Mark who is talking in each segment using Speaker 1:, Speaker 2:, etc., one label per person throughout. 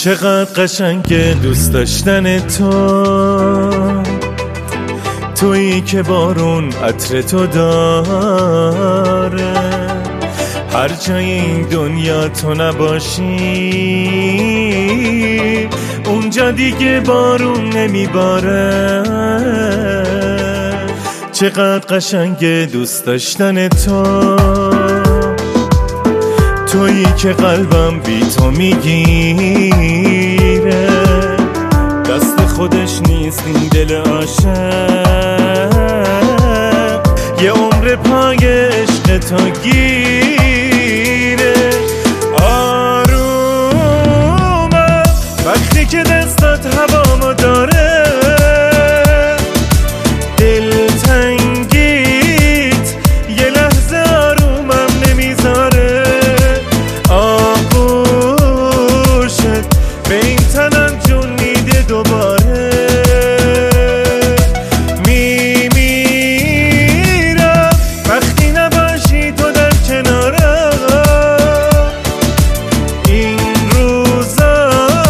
Speaker 1: چقدر قشنگه دوست داشتن تویی که بارون عطر تو داره، هر جای این دنیا تو نباشی اونجا دیگه بارون نمیباره. چقدر قشنگه دوست داشتن تویی که قلبم بی تو میگیره، دست خودش نیست این دل عاشق، یه عمر پای عشق تو گیره. آرومم وقتی که دستات هوامو داره، دلتنگیت یه لحظه آرومم نمیذاره، آغوشت به این تنم جون میده دوباره. میمیرم وقتی نباشی تو در کنارم، این روزا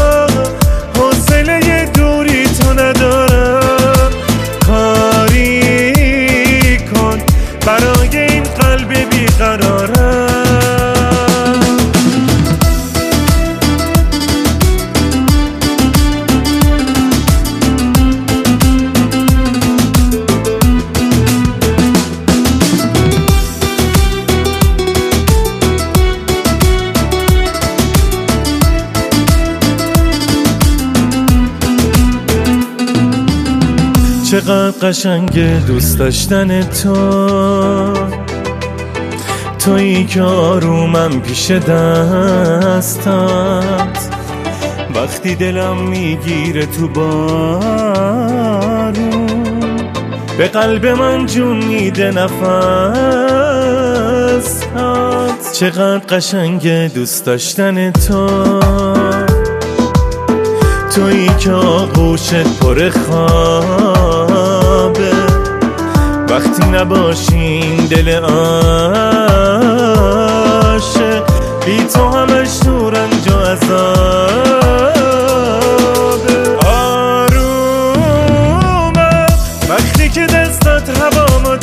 Speaker 1: حوصله دوری تو ندارم، کاری کن برای این قلب بیقرارم. چقدر قشنگه دوست داشتن تویی که آرومم پیش دستات، وقتی دلم میگیره تو بارون، به قلب من جون میده نفسات. چقدر قشنگه دوست داشتن تویی که آغوشت پر خوابه، وقتی نباشین دل عاشق، بی تو همش تو رنج و عذابه. آرومم وقتی که دستات هوامو